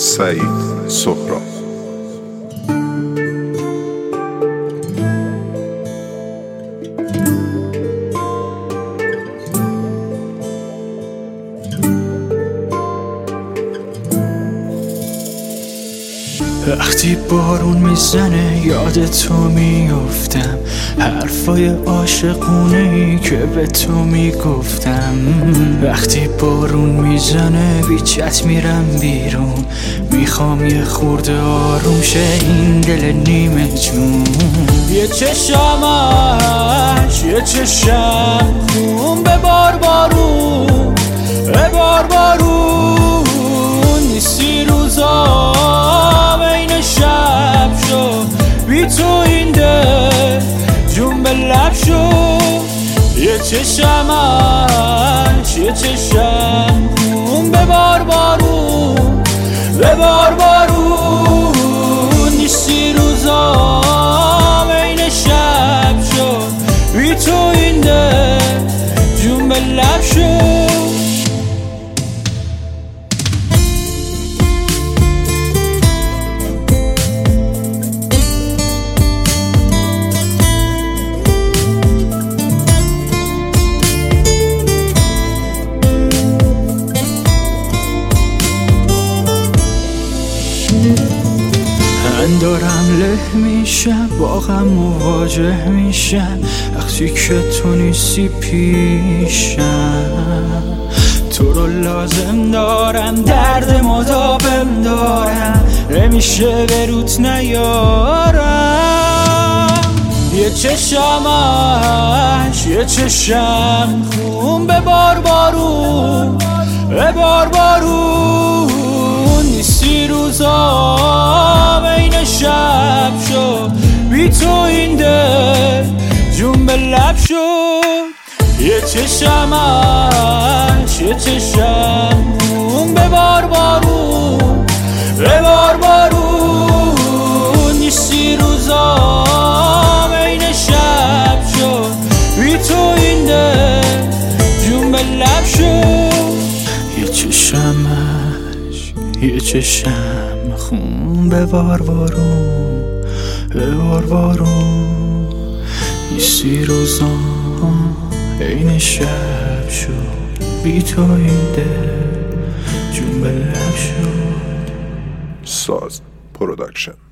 سعید سهراب. وقتی بارون میزنه یاد تو میافتم، حرفای عاشقونه‌ای که به تو میگفتم. وقتی بارون میزنه بیچت میرم بیرون، میخوام یه خورده آروم شه این دل نیمه جون. یه چشمش یه چشم خون ببار بارون، ببار بارون. نیستی روزا بین شب شو، بی تو این دل جون به لب شو. یه چشمش یه چشم خون ببار بارون، ببار بارون. نیستی روزا بین شب شو، بی تو این دل جون به لب شو. من دارم له میشم، با غم مواجه میشم وقتی که تو نیستی پیشم. تو رو لازم دارم، درد مداوم دارم، نمیشه به روت نیارم. یه چشمش یه چشم خون ببار بارون، ببار بارون. نیستی روزا بین شب شو، بی تو این دل جون به لب شو. یه چشمش یه چشم خون ببار بارون، ببار بارون. نیستی روزا بین شب شو، بی تو این دل جون به لب شو. یه چشمش یه چشم خون ببار بارون، ببار بارون. نیستی روزا این شب شو، بی تو این دل جون به لب شو. ساز پروداکشن.